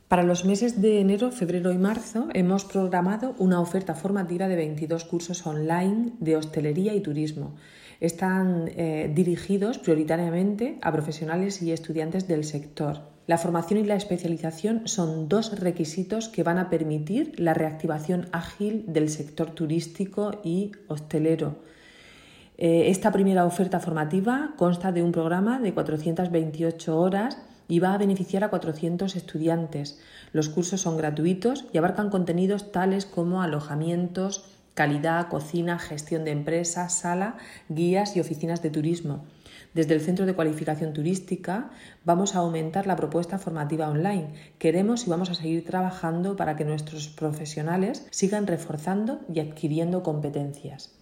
Para los meses de enero, febrero y marzo hemos programado una oferta formativa de 22 cursos online de hostelería y turismo. Están dirigidos prioritariamente a profesionales y estudiantes del sector. La formación y la especialización son dos requisitos que van a permitir la reactivación ágil del sector turístico y hostelero. Esta primera oferta formativa consta de un programa de 428 horas y va a beneficiar a 400 estudiantes. Los cursos son gratuitos y abarcan contenidos tales como alojamientos, calidad, cocina, gestión de empresas, sala, guías y oficinas de turismo. Desde el Centro de Cualificación Turística vamos a aumentar la propuesta formativa online. Queremos y vamos a seguir trabajando para que nuestros profesionales sigan reforzando y adquiriendo competencias.